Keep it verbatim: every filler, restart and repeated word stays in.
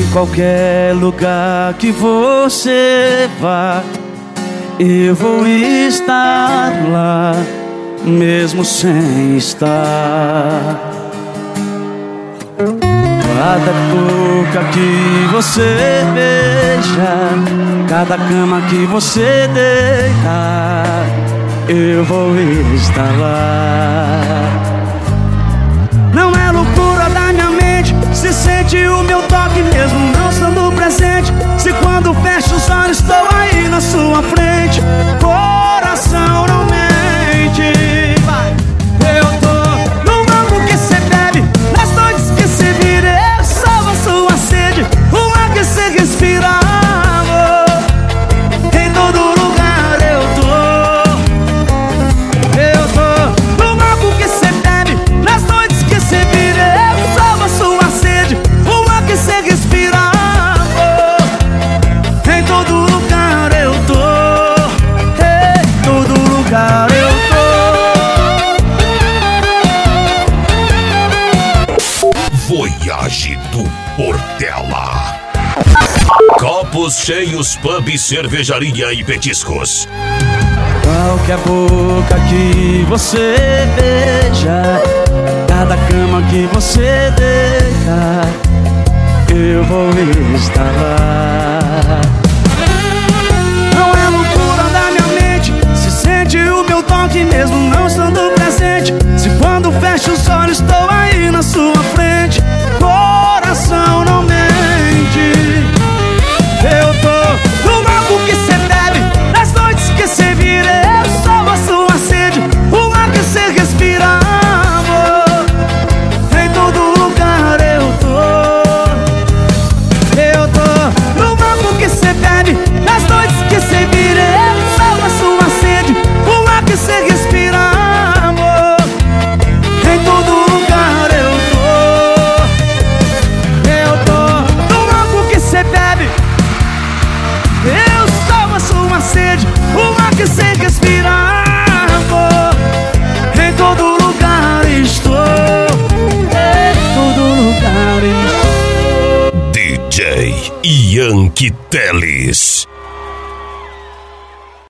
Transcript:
qualquer lugar que você vá, eu vou estar lá, mesmo sem estar. Cada boca que você beija, cada cama que você deita, eu vou estar lá. Não é loucura da minha mente, se sente o meu toque mesmo não estando presente. Se quando fecho os olhos estou aí na sua frente, coração não mente. Eu tô no amo que cê bebe, nas noites que cê vira, eu salvo a sua sede, o ar que cê respira, amor. Em todo lugar eu tô. Eu tô no amo que cê bebe, nas noites que cê vira, eu salvo a sua sede, o ar que cê respira, amor. Em todo lugar eu tô. Em todo lugar eu tô. Voyage do Portela. Copos cheios, pub, cervejaria e petiscos. Qualquer boca que você beija, cada cama que você deita, eu vou estar lá. Não é loucura da minha mente, se sente o meu toque mesmo não estando presente. Se quando fecho os olhos estou aí na sua frente, coração não mente. Eu tô no mago que cê bebe, nas noites que cê vira, eu salvo a sua sede, o ar que cê respira, amor. Em todo lugar eu tô. Eu tô no mago que cê bebe, nas noites que cê vira, eu salvo a sua sede, o ar que cê respira, amor. Em todo lugar eu tô. Eu tô no mago que cê bebe, eu salvo a sua sede, o ar que cê respira, amor. Em todo lugar estou. Em todo lugar estou. D J Yankee Teles.